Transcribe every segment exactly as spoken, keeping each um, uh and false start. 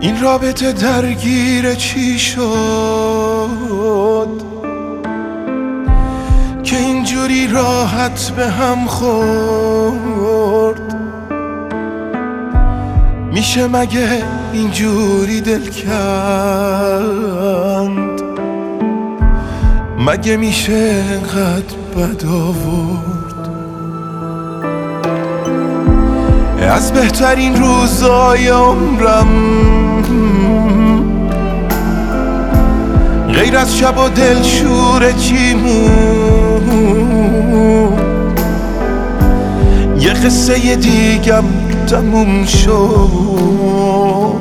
این رابطه درگیر چی شد که اینجوری راحت به هم خورد؟ میشه مگه اینجوری دل کند؟ مگه میشه انقدر بد آورد؟ از بهترین روزای عمرم غیر از شب و دلشور چی مون؟ یه قصه دیگم تموم شد،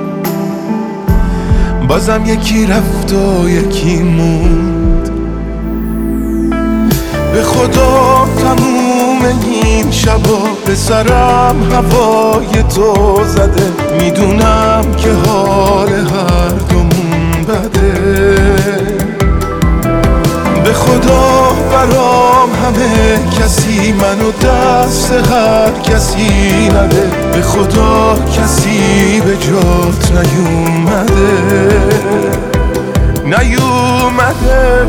بازم یکی رفت و یکی موند. به خدا تموم این شبا به سرم هوای تو زده، میدونم که حال هر دومون بده. به خدا برام همه کسی منو دست هر کسی نده، به خدا کسی به جات نیومده نیومده.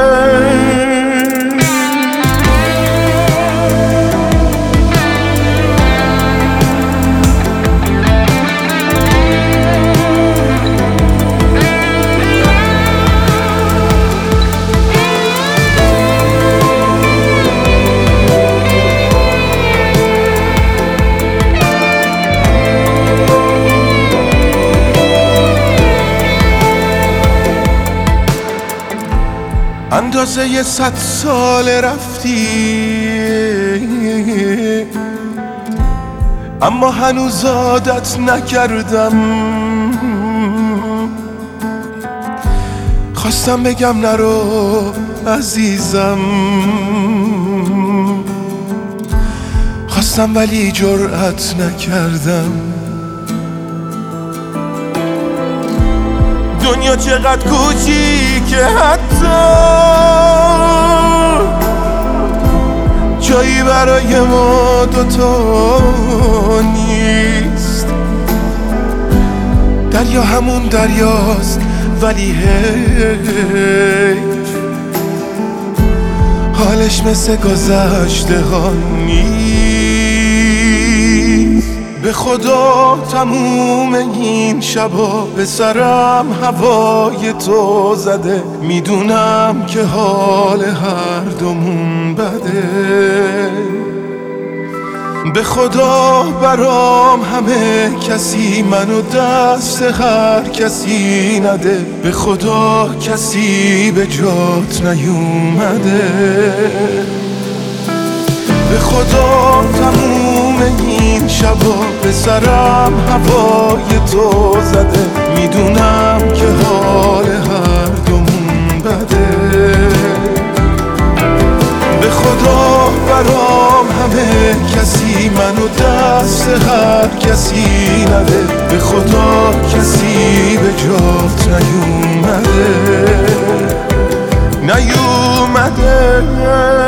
اندازه یه صد سال رفتی، اما هنوز عادت نکردم. خواستم بگم نرو عزیزم، خواستم ولی جرأت نکردم. دنیا چقدر کوچیکه حتی جایی برای ما دوتا نیست. دریا همون دریاست ولی حیف حالش مثل گذشته ها نیست. به خدا تموم این شبا به سرم هوای تو زده، میدونم که حال هر دومون بده. به خدا برام همه کسی منو دست هر کسی نده، به خدا کسی به جات نیومده. به خدا تموم این شبا به سرم هوای تو زده، میدونم که حال هر دومون بده. به خدا برام همه کسی منو دست هر کسی نده، به خدا کسی به جات نیومده نیومده.